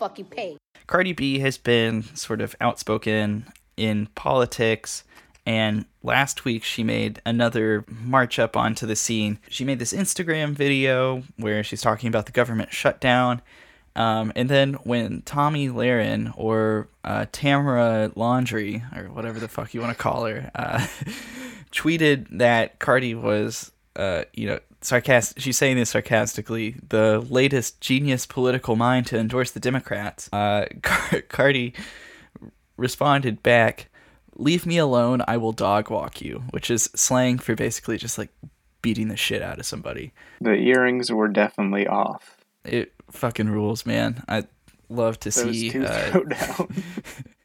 fucking pay. Cardi B has been sort of outspoken in politics, and last week she made another march up onto the scene. She made this Instagram video where she's talking about the government shutdown. And then when Tommy Lahren, or Tamara Laundry, or whatever the fuck you want to call her, tweeted that Cardi was, sarcastic. She's saying this sarcastically, the latest genius political mind to endorse the Democrats. Cardi responded back, "Leave me alone, I will dog walk you," which is slang for basically just like beating the shit out of somebody. The earrings were definitely off. It fucking rules, man. I love to Those see two throw down.